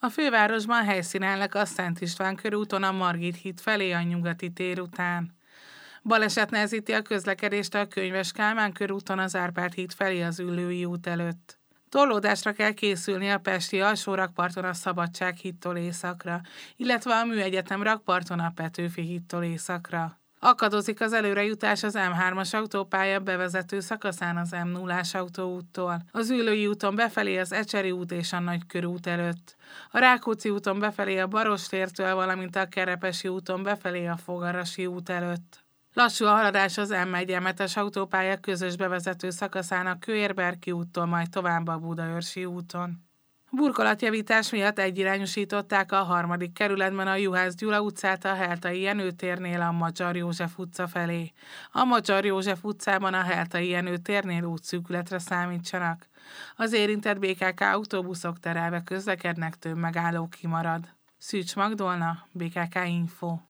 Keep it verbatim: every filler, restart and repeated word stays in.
A fővárosban helyszínelnek a Szent István körúton a Margit híd felé a Nyugati tér után. Baleset nehezíti a közlekedést a Könyves Kálmán körúton az Árpád híd felé az Üllői út előtt. Torlódásra kell készülni a pesti alsó rakparton a Szabadság hídtól északra, illetve a Műegyetem rakparton a Petőfi hídtól északra. Akadozik az előrejutás az M hármas autópálya bevezető szakaszán az M nullás autóúttól, az Üllői úton befelé az Ecseri út és a Nagykörút előtt, a Rákóczi úton befelé a Barostértől, valamint a Kerepesi úton befelé a Fogarasi út előtt. Lassú a haladás az M egy es autópálya közös bevezető szakaszán a Kőérberki úttól, majd tovább a Budaörsi úton. Burkolatjavítás miatt egyirányosították a harmadik kerületben a Juhász Gyula utcát a Heltai Jenő térnél a Magyar József utca felé. A Magyar József utcában a Heltai Jenő térnél útszűkületre számítsanak. Az érintett bé ká ká autóbuszok terelve közlekednek, több megálló kimarad. Szűcs Magdolna, bé ká ká Info.